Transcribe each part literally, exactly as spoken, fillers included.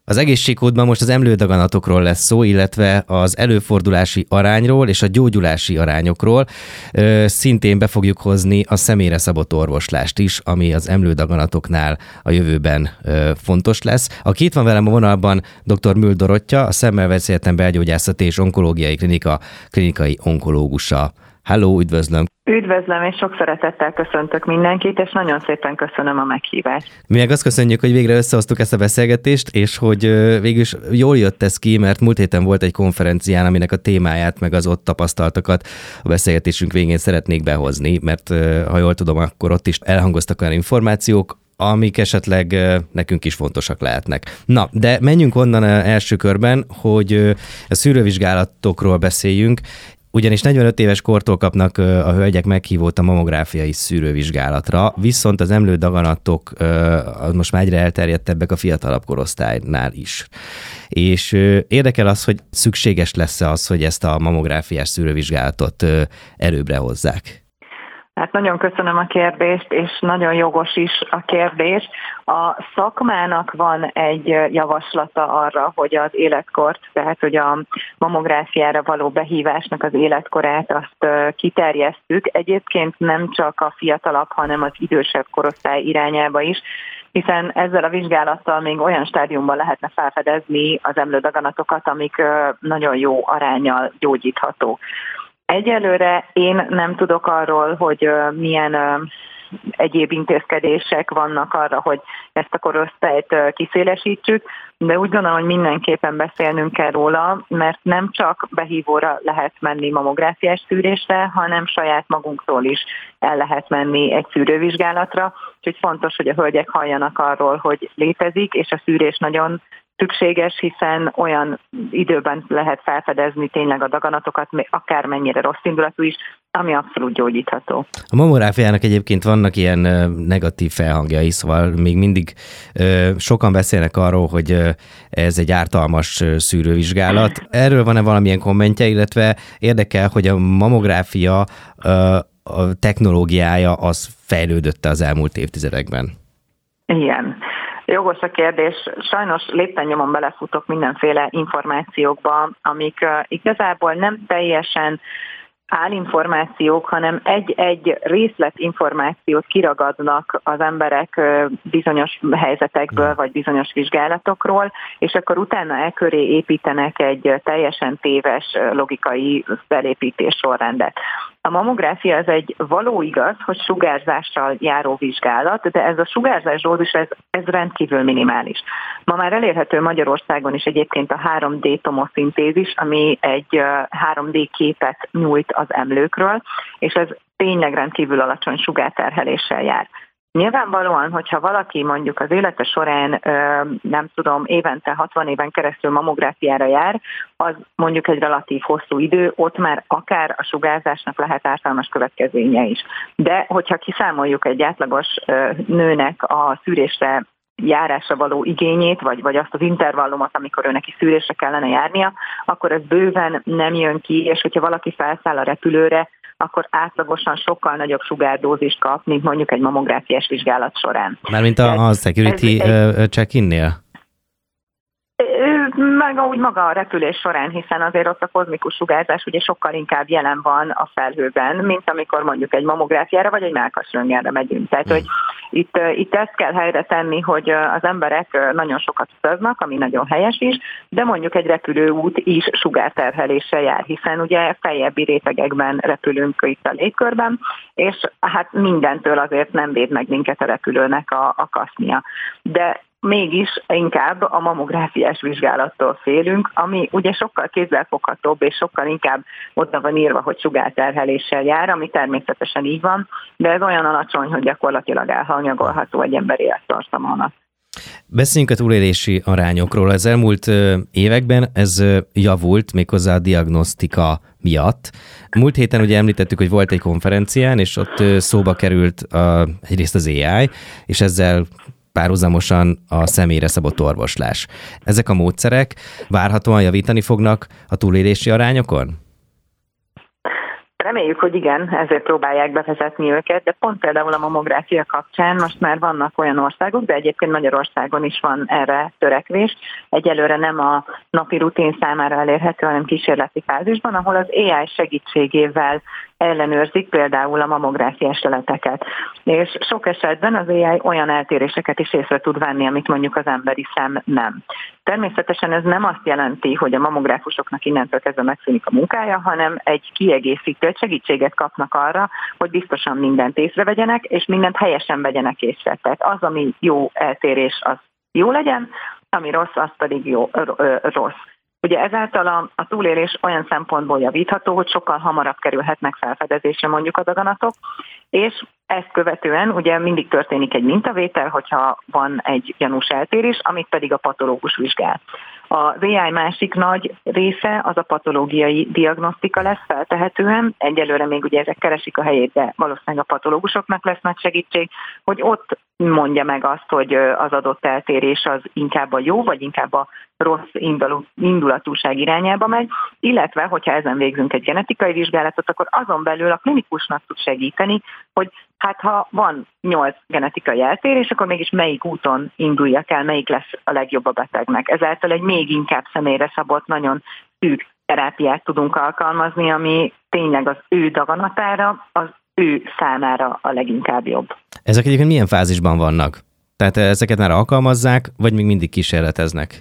Az egészségkódban most az emlődaganatokról lesz szó, illetve az előfordulási arányról és a gyógyulási arányokról. Szintén be fogjuk hozni a személyre szabott orvoslást is, ami az emlődaganatoknál a jövőben fontos lesz. Aki itt van velem a vonalban, dr. Müll Dorottya, a Szemmelweis Egyetem Belgyógyászati és Onkológiai Klinika klinikai onkológusa. Halló, üdvözlöm! Üdvözlöm, és sok szeretettel köszöntök mindenkit, és nagyon szépen köszönöm a meghívást. Mi meg azt köszönjük, hogy végre összehoztuk ezt a beszélgetést, és hogy végül is jól jött ez ki, mert múlt héten volt egy konferencián, aminek a témáját, meg az ott tapasztaltakat a beszélgetésünk végén szeretnék behozni, mert ha jól tudom, akkor ott is elhangoztak olyan információk, amik esetleg nekünk is fontosak lehetnek. Na, de menjünk onnan első körben, hogy a szűrővizsgálatokról beszéljünk, ugyanis negyvenöt éves kortól kapnak a hölgyek meghívót a mamográfiai szűrővizsgálatra, viszont az emlődaganatok most már egyre elterjedtebbek a fiatalabb korosztálynál is. És érdekel az, hogy szükséges lesz-e az, hogy ezt a mamográfiás szűrővizsgálatot előbbre hozzák. Hát nagyon köszönöm a kérdést, és nagyon jogos is a kérdés. A szakmának van egy javaslata arra, hogy az életkort, tehát hogy a mamográfiára való behívásnak az életkorát azt kiterjesztjük. Egyébként nem csak a fiatalabb, hanem az idősebb korosztály irányába is, hiszen ezzel a vizsgálattal még olyan stádiumban lehetne felfedezni az emlődaganatokat, amik nagyon jó aránnyal gyógyíthatók. Egyelőre én nem tudok arról, hogy milyen egyéb intézkedések vannak arra, hogy ezt a korosztályt kiszélesítsük, de úgy gondolom, hogy mindenképpen beszélnünk kell róla, mert nem csak behívóra lehet menni mamográfiás szűrésre, hanem saját magunktól is el lehet menni egy szűrővizsgálatra, úgyhogy fontos, hogy a hölgyek halljanak arról, hogy létezik, és a szűrés nagyon szükséges, hiszen olyan időben lehet felfedezni tényleg a daganatokat, akármennyire rossz indulatú is, ami abszolút gyógyítható. A mamográfiának egyébként vannak ilyen negatív felhangjai, szóval még mindig sokan beszélnek arról, hogy ez egy ártalmas szűrővizsgálat. Erről van-e valamilyen kommentje, illetve érdekel, hogy a mamográfia a technológiája az fejlődött az elmúlt évtizedekben? Igen. Jogos a kérdés. Sajnos lépten nyomon belefutok mindenféle információkba, amik igazából nem teljesen állinformációk, hanem egy-egy részletinformációt kiragadnak az emberek bizonyos helyzetekből, vagy bizonyos vizsgálatokról, és akkor utána e köré építenek egy teljesen téves logikai felépítés sorrendet. A mamográfia az egy való igaz, hogy sugárzással járó vizsgálat, de ez a sugárzás dózis, ez, ez rendkívül minimális. Ma már elérhető Magyarországon is egyébként a három dé tomoszintézis, ami egy három dé képet nyújt az emlőkről, és ez tényleg rendkívül alacsony sugárterheléssel jár. Nyilvánvalóan, hogyha valaki mondjuk az élete során, nem tudom, évente hatvan éven keresztül mamográfiára jár, az mondjuk egy relatív hosszú idő, ott már akár a sugárzásnak lehet ártalmas következménye is. De hogyha kiszámoljuk egy átlagos nőnek a szűrésre járásra való igényét, vagy, vagy azt az intervallumot, amikor ő neki szűrésre kellene járnia, akkor ez bőven nem jön ki, és hogyha valaki felszáll a repülőre, akkor átlagosan sokkal nagyobb sugárdózist kap, mint mondjuk egy mamográfiás vizsgálat során. Mármint a, a security check-innél? Meg úgy maga a repülés során, hiszen azért ott a kozmikus sugárzás ugye sokkal inkább jelen van a felhőben, mint amikor mondjuk egy mamográfiára vagy egy mellkasröntgenre megyünk. Tehát, hogy itt, itt ezt kell helyre tenni, hogy az emberek nagyon sokat utaznak, ami nagyon helyes is, de mondjuk egy repülőút is sugárterheléssel jár, hiszen ugye feljebbi rétegekben repülünk itt a légkörben, és hát mindentől azért nem véd meg minket a repülőnek a, a kasznia. De mégis inkább a mamográfiás vizsgálattól félünk, ami ugye sokkal kézzelfoghatóbb, és sokkal inkább oda van írva, hogy sugárterheléssel jár, ami természetesen így van, de ez olyan alacsony, hogy gyakorlatilag elhanyagolható egy ember élettartamának. Beszéljünk a túlélési arányokról. Az elmúlt években ez javult méghozzá a diagnosztika miatt. Múlt héten ugye említettük, hogy volt egy konferencián, és ott szóba került a, egyrészt az á i, és ezzel párhuzamosan a személyre szabott orvoslás. Ezek a módszerek várhatóan javítani fognak a túlélési arányokon? Reméljük, hogy igen, ezért próbálják bevezetni őket, de pont például a mammográfia kapcsán most már vannak olyan országok, de egyébként Magyarországon is van erre törekvés. Egyelőre nem a napi rutin számára elérhető, hanem kísérleti fázisban, ahol az á i segítségével ellenőrzik például a mammográfiás leleteket. És sok esetben az á i olyan eltéréseket is észre tud venni, amit mondjuk az emberi szem nem. Természetesen ez nem azt jelenti, hogy a mammográfusoknak innentől kezdve megszűnik a munkája, hanem egy kiegészítő, egy segítséget kapnak arra, hogy biztosan mindent észrevegyenek, és mindent helyesen vegyenek észre. Tehát az, ami jó eltérés, az jó legyen, ami rossz, az pedig jó, rossz. Ugye ezáltal a, a túlélés olyan szempontból javítható, hogy sokkal hamarabb kerülhetnek felfedezésre mondjuk a daganatok, és ezt követően ugye mindig történik egy mintavétel, hogyha van egy gyanús eltérés, amit pedig a patológus vizsgál. Az á i másik nagy része az a patológiai diagnosztika lesz feltehetően, egyelőre még ugye ezek keresik a helyét, de valószínűleg a patológusoknak lesz nagy segítség, hogy ott mondja meg azt, hogy az adott eltérés az inkább a jó, vagy inkább a rossz indulatúság irányába megy, illetve, hogyha ezen végzünk egy genetikai vizsgálatot, akkor azon belül a klinikusnak tud segíteni, hogy hát ha van nyolc genetikai eltérés, akkor mégis melyik úton induljak el, melyik lesz a legjobb a betegnek. Ezáltal egy még inkább személyre szabott, nagyon szűk terápiát tudunk alkalmazni, ami tényleg az ő daganatára, az ő számára a leginkább jobb. Ezek egyébként milyen fázisban vannak? Tehát ezeket már alkalmazzák, vagy még mindig kísérleteznek?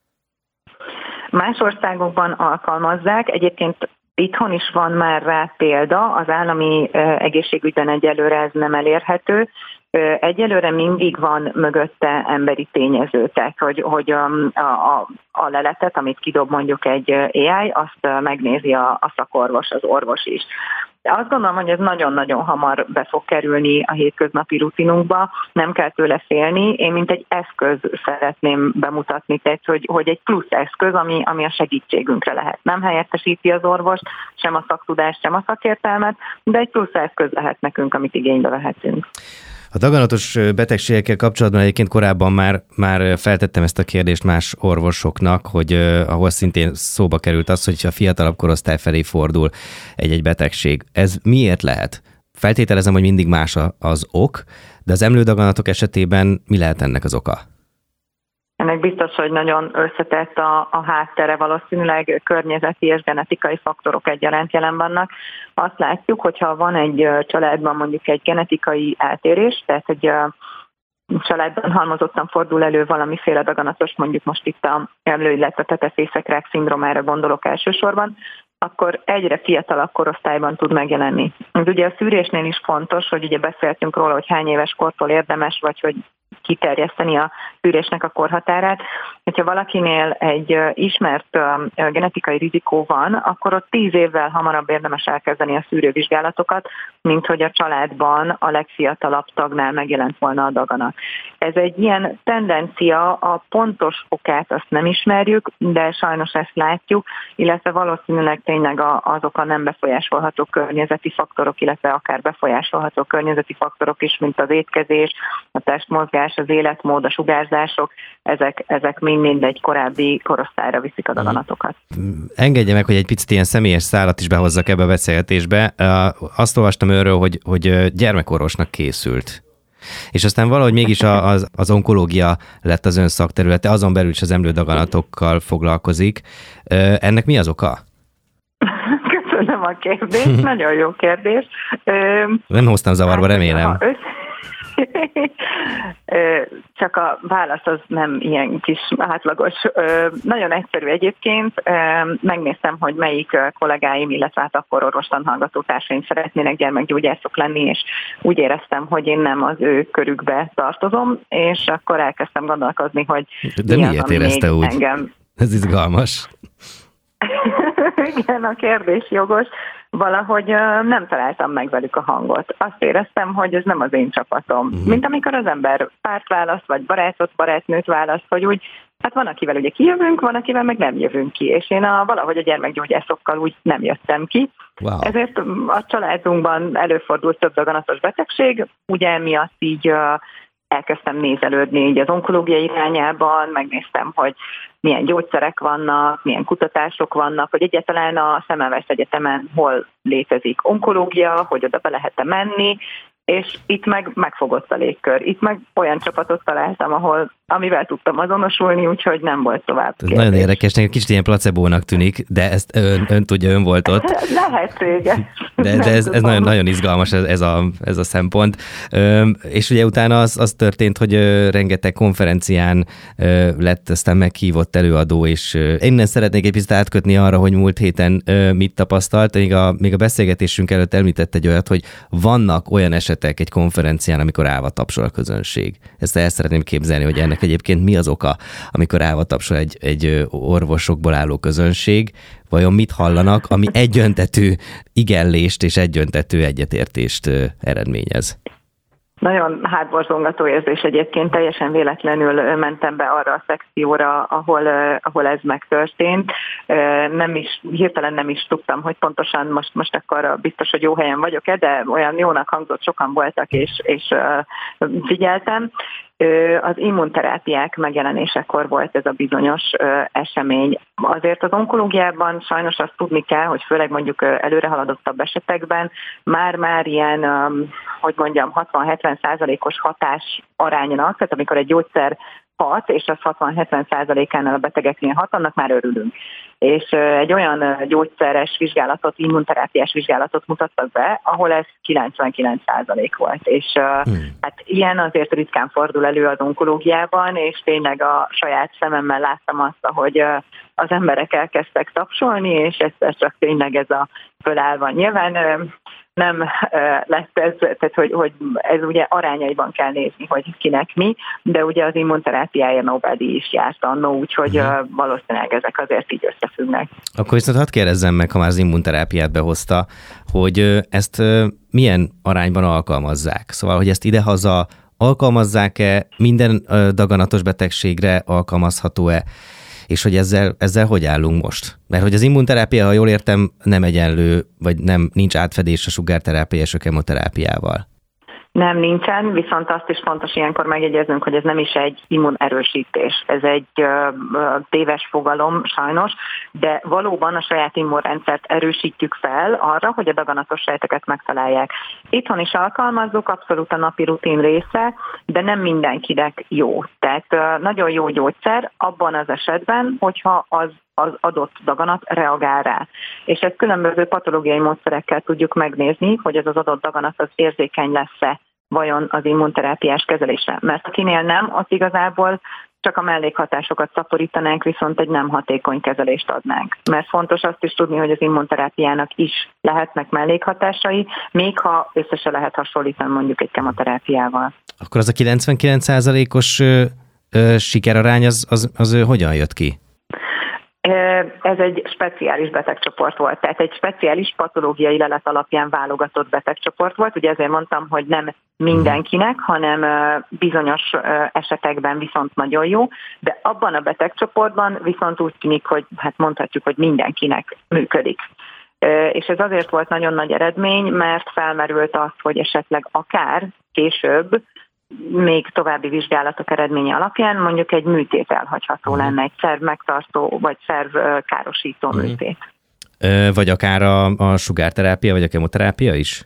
Más országokban alkalmazzák, egyébként itthon is van már rá példa, az állami egészségügyben egyelőre ez nem elérhető. Egyelőre mindig van mögötte emberi tényező, tehát hogy, hogy a, a, a leletet, amit kidob mondjuk egy á i, azt megnézi a, a szakorvos, az orvos is. De azt gondolom, hogy ez nagyon-nagyon hamar be fog kerülni a hétköznapi rutinunkba, nem kell tőle félni. Én mint egy eszköz szeretném bemutatni, tehát hogy, hogy egy plusz eszköz, ami, ami a segítségünkre lehet. Nem helyettesíti az orvost, sem a szaktudást, sem a szakértelmet, de egy plusz eszköz lehet nekünk, amit igénybe vehetünk. A daganatos betegségekkel kapcsolatban egyébként korábban már, már feltettem ezt a kérdést más orvosoknak, hogy uh, ahol szintén szóba került az, hogy a fiatalabb korosztály felé fordul egy-egy betegség. Ez miért lehet? Feltételezem, hogy mindig más az ok, de az emlődaganatok esetében mi lehet ennek az oka? Ennek biztos, hogy nagyon összetett a, a háttere, valószínűleg környezeti és genetikai faktorok egyaránt jelen vannak. Azt látjuk, hogyha van egy családban mondjuk egy genetikai eltérés, tehát egy családban halmozottan fordul elő valamiféle daganatos, mondjuk most itt a emlő, illetve tetefészekrák szindrómára gondolok elsősorban, akkor egyre fiatalabb korosztályban tud megjelenni. Ez ugye a szűrésnél is fontos, hogy ugye beszéltünk róla, hogy hány éves kortól érdemes, vagy hogy kiterjeszteni a szűrésnek a korhatárát. Hogyha valakinél egy ismert genetikai rizikó van, akkor ott tíz évvel hamarabb érdemes elkezdeni a szűrővizsgálatokat, mint hogy a családban a legfiatalabb tagnál megjelent volna a daganat. Ez egy ilyen tendencia, a pontos okát azt nem ismerjük, de sajnos ezt látjuk, illetve valószínűleg tényleg azok a nem befolyásolható környezeti faktorok, illetve akár befolyásolható környezeti faktorok is, mint az étkezés, a testmozgás, az életmód, a sugárzások, ezek, ezek mind-mind egy korábbi korosztályra viszik a daganatokat. Engedje meg, hogy egy picit ilyen személyes szálat is behozzak ebbe a beszélgetésbe. Azt olvastam őről, hogy, hogy gyermekorvosnak készült. És aztán valahogy mégis az, az onkológia lett az ön szakterülete, azon belül is az emlődaganatokkal foglalkozik. Ennek mi az oka? Köszönöm a kérdést, nagyon jó kérdés. Nem hoztam zavarba, remélem. Csak a válasz az nem ilyen kis átlagos. Nagyon egyszerű egyébként. Megnéztem, hogy melyik kollégáim, illetve hát akkor orvostan hallgató társaim szeretnének gyermekgyógyászok lenni, és úgy éreztem, hogy én nem az ő körükbe tartozom, és akkor elkezdtem gondolkozni, hogy de mi miért az, érezte úgy? Engem... Ez izgalmas. Igen, a kérdés jogos. Valahogy nem találtam meg velük a hangot. Azt éreztem, hogy ez nem az én csapatom. Uh-huh. Mint amikor az ember párt választ, vagy barátot, barátnőt választ, hogy úgy, hát van, akivel ugye kijövünk, van, akivel meg nem jövünk ki. És én a, valahogy a gyermekgyógyászokkal úgy nem jöttem ki. Wow. Ezért a családunkban előfordult több daganatos betegség, ugye emiatt így elkezdtem nézelődni így az onkológia irányában, megnéztem, hogy milyen gyógyszerek vannak, milyen kutatások vannak, hogy egyáltalán a Semmelweis Egyetemen hol létezik onkológia, hogy oda be lehet-e menni, és itt meg megfogott a légkör. Itt meg olyan csapatot találtam, ahol, amivel tudtam azonosulni, úgyhogy nem volt tovább. Ez nagyon érdekes, nekem kicsit ilyen placebónak tűnik, de ezt ön, ön tudja, ön volt ott. Lehetséges. De, de ez, ez nagyon, nagyon izgalmas ez, ez, a, ez a szempont. Ö, és ugye utána az, az történt, hogy ö, rengeteg konferencián ö, lett aztán meghívott előadó, és ö, innen szeretnék egy picit átkötni arra, hogy múlt héten ö, mit tapasztalt. Még a, még a beszélgetésünk előtt említett egy olyat, hogy vannak olyan esetek egy konferencián, amikor állva tapsol a közönség. Ezt el szeretném képzelni, hogy ennek egyébként mi az oka, amikor állva tapsol egy, egy orvosokból álló közönség, vajon mit hallanak, ami egyöntetű igellést és egyöntetű egyetértést eredményez. Nagyon hátborzongató érzés egyébként, teljesen véletlenül mentem be arra a szekcióra, ahol, ahol ez megtörtént. Nem is, hirtelen nem is tudtam, hogy pontosan most, most akkor biztos, hogy jó helyen vagyok-e, de olyan jónak hangzott, sokan voltak, és, és figyeltem. Az immunterápiák megjelenésekor volt ez a bizonyos esemény. Azért az onkológiában sajnos azt tudni kell, hogy főleg mondjuk előrehaladottabb esetekben már-már ilyen, hogy mondjam, hatvan-hetven százalékos hatás aránynak, tehát amikor egy gyógyszer hat, és az hatvan-hetven százalékánál a betegeknél hat, annak már örülünk. És egy olyan gyógyszeres vizsgálatot, immunterápiás vizsgálatot mutattak be, ahol ez kilencvenkilenc százalék volt. És hmm. hát ilyen azért ritkán fordul elő az onkológiában, és tényleg a saját szememmel láttam azt, hogy az emberek elkezdtek tapsolni, és ez csak tényleg ez a fölállva. Nyilván nem lesz ez, tehát hogy, hogy ez ugye arányaiban kell nézni, hogy kinek mi, de ugye az immunterápiája Nobel-díj is járt annó, úgyhogy uh-huh. valószínűleg ezek azért így összefüggnek. Akkor viszont hadd kérdezzem meg, ha már az immunterápiát behozta, hogy ezt milyen arányban alkalmazzák? Szóval, hogy ezt idehaza alkalmazzák-e, minden daganatos betegségre alkalmazható-e, és hogy ezzel, ezzel hogy állunk most? Mert hogy az immunterápia, ha jól értem, nem egyenlő, vagy nem nincs átfedés a sugárterápia és a kemoterápiával. Nem, nincsen, viszont azt is fontos ilyenkor megjegyeznünk, hogy ez nem is egy immunerősítés. Ez egy ö, ö, téves fogalom sajnos, de valóban a saját immunrendszert erősítjük fel arra, hogy a daganatos sejteket megtalálják. Itthon is alkalmazzuk, abszolút a napi rutin része, de nem mindenkinek jó. Tehát ö, nagyon jó gyógyszer abban az esetben, hogyha az az adott daganat reagál rá. És ezt különböző patológiai módszerekkel tudjuk megnézni, hogy ez az adott daganat az érzékeny lesz-e vajon az immunterápiás kezelésre. Mert akinél nem, az igazából csak a mellékhatásokat szaporítanánk, viszont egy nem hatékony kezelést adnánk. Mert fontos azt is tudni, hogy az immunterápiának is lehetnek mellékhatásai, még ha össze se lehet hasonlítani mondjuk egy kemoterápiával. Akkor az a kilencvenkilenc százalékos sikerarány az, az, az hogyan jött ki? Ez egy speciális betegcsoport volt, tehát egy speciális patológiai lelet alapján válogatott betegcsoport volt. Ugye ezért mondtam, hogy nem mindenkinek, hanem bizonyos esetekben viszont nagyon jó, de abban a betegcsoportban viszont úgy tűnik, hogy hát mondhatjuk, hogy mindenkinek működik. És ez azért volt nagyon nagy eredmény, mert felmerült az, hogy esetleg akár később még további vizsgálatok eredménye alapján mondjuk egy műtét elhagyható mm. lenne, egy szerv megtartó vagy szerv károsító mm. műtét. Vagy akár a, a sugárterápia, vagy a kemoterápia is?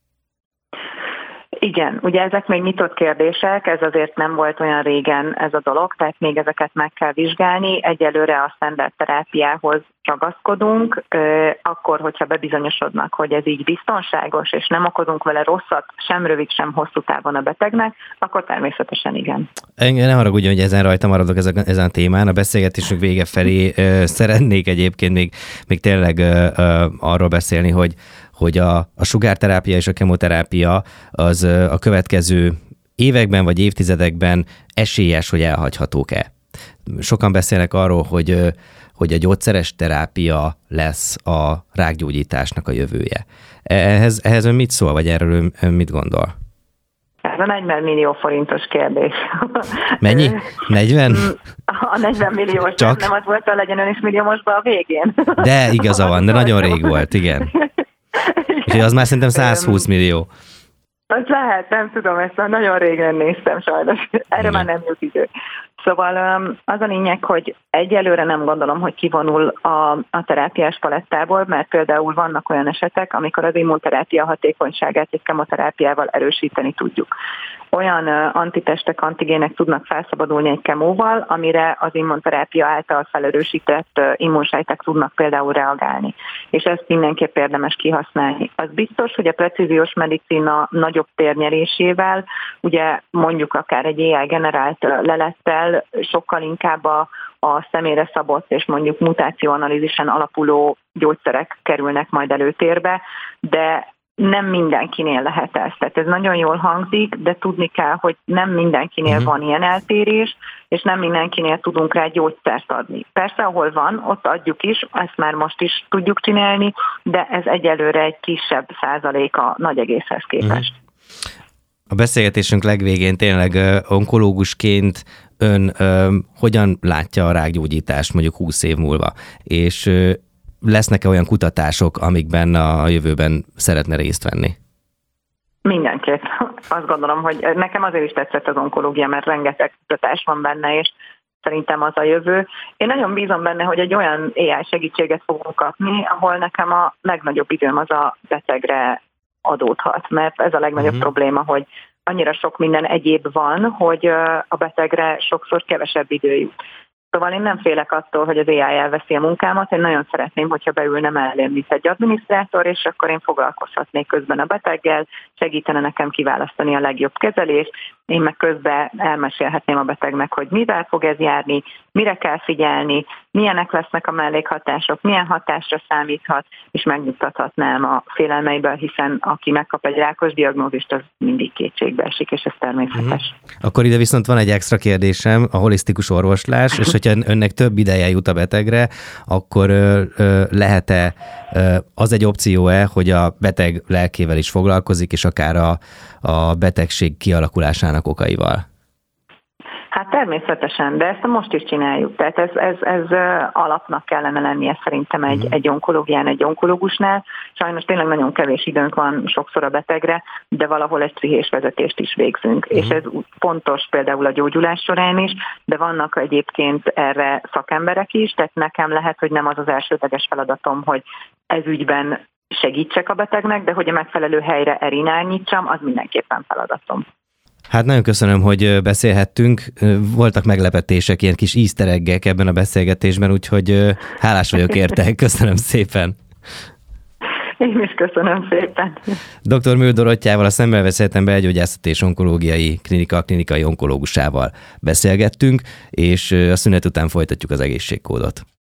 Igen, ugye ezek még nyitott kérdések, ez azért nem volt olyan régen ez a dolog, tehát még ezeket meg kell vizsgálni. Egyelőre a standard terápiához ragaszkodunk, akkor, hogyha bebizonyosodnak, hogy ez így biztonságos, és nem okozunk vele rosszat, sem rövid, sem hosszú távon a betegnek, akkor természetesen igen. Ne haragudjon, hogy ezen rajta maradok ezen, ezen a témán. A beszélgetésünk vége felé szeretnék egyébként még, még tényleg arról beszélni, hogy hogy a, a sugárterápia és a kemoterápia az a következő években vagy évtizedekben esélyes, hogy elhagyhatók-e. Sokan beszélnek arról, hogy, hogy a gyógyszeres terápia lesz a rákgyógyításnak a jövője. Ehhez, ehhez ön mit szól, vagy erről ön mit gondol? Ez a negyven millió forintos kérdés. Mennyi? negyven? A negyven milliós, Csak? nem az volt, hogy legyen ön is milliómosban a végén. De igaza van, de nagyon rég volt, igen. Úgyhogy az már szerintem száz húsz millió. Az lehet, nem tudom, ezt már nagyon régen néztem sajnos, erre Igen. már nem jut idő. Szóval az a lényeg, hogy egyelőre nem gondolom, hogy kivonul a, a terápiás palettából, mert például vannak olyan esetek, amikor az immunterápia hatékonyságát egy kemoterápiával erősíteni tudjuk. Olyan antitestek, antigének tudnak felszabadulni egy kemóval, amire az immunterápia által felerősített immunsejtek tudnak például reagálni. És ezt mindenképp érdemes kihasználni. Az biztos, hogy a precíziós medicina nagyobb térnyerésével, ugye mondjuk akár egy á i generált lelettel, sokkal inkább a, a személyre szabott és mondjuk mutációanalízisen alapuló gyógyszerek kerülnek majd előtérbe, de nem mindenkinél lehet ez. Tehát ez nagyon jól hangzik, de tudni kell, hogy nem mindenkinél uh-huh. van ilyen eltérés, és nem mindenkinél tudunk rá gyógyszert adni. Persze, ahol van, ott adjuk is, ezt már most is tudjuk csinálni, de ez egyelőre egy kisebb százalék a nagy egészhez képest. Uh-huh. A beszélgetésünk legvégén tényleg onkológusként ön ö, hogyan látja a rákgyógyítást mondjuk húsz év múlva, és ö, lesznek-e olyan kutatások, amikben a jövőben szeretne részt venni? Mindenképp. Azt gondolom, hogy nekem azért is tetszett az onkológia, mert rengeteg kutatás van benne, és szerintem az a jövő. Én nagyon bízom benne, hogy egy olyan á i segítséget fogunk kapni, ahol nekem a legnagyobb időm az a betegre adódhat, mert ez a legnagyobb uh-huh. probléma, hogy annyira sok minden egyéb van, hogy a betegre sokszor kevesebb idő jut. Szóval én nem félek attól, hogy az á i elveszi a munkámat, én nagyon szeretném, hogyha beülne mellém, mint egy adminisztrátor, és akkor én foglalkozhatnék közben a beteggel, segítene nekem kiválasztani a legjobb kezelést, én meg közben elmesélhetném a betegnek, hogy mivel fog ez járni, mire kell figyelni, milyenek lesznek a mellékhatások, milyen hatásra számíthat, és megnyugtathatnám a félelmeiből, hiszen aki megkap egy rákos diagnózist, az mindig kétségbe esik, és ez természetes. Uh-huh. Akkor ide viszont van egy extra kérdésem, a holisztikus orvoslás, és hogyha önnek több ideje jut a betegre, akkor ö, ö, lehet-e ö, az egy opció-e, hogy a beteg lelkével is foglalkozik, és akár a, a betegség kialakulásának okaival? Hát természetesen, de ezt most is csináljuk. Tehát ez, ez, ez alapnak kellene lennie szerintem egy, egy onkológián, egy onkológusnál. Sajnos tényleg nagyon kevés időnk van sokszor a betegre, de valahol egy pszichés vezetést is végzünk. Uh-huh. És ez fontos például a gyógyulás során is, de vannak egyébként erre szakemberek is, tehát nekem lehet, hogy nem az az elsődleges feladatom, hogy ez ügyben segítsek a betegnek, de hogy a megfelelő helyre elirányítsam, az mindenképpen feladatom. Hát nagyon köszönöm, hogy beszélhettünk. Voltak meglepetések, ilyen kis easter eggek ebben a beszélgetésben, úgyhogy hálás vagyok érte. Köszönöm szépen. Én is köszönöm szépen. doktor Mühl Dorottyával, a Szemmelweis Belgyógyászati és Onkológiai Klinika klinikai onkológusával beszélgettünk, és a szünet után folytatjuk az egészségkódot.